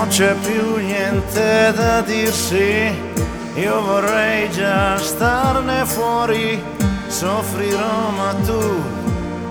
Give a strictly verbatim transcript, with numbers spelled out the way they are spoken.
c'è più niente da dirsi, io vorrei già starne fuori, soffrirò ma tu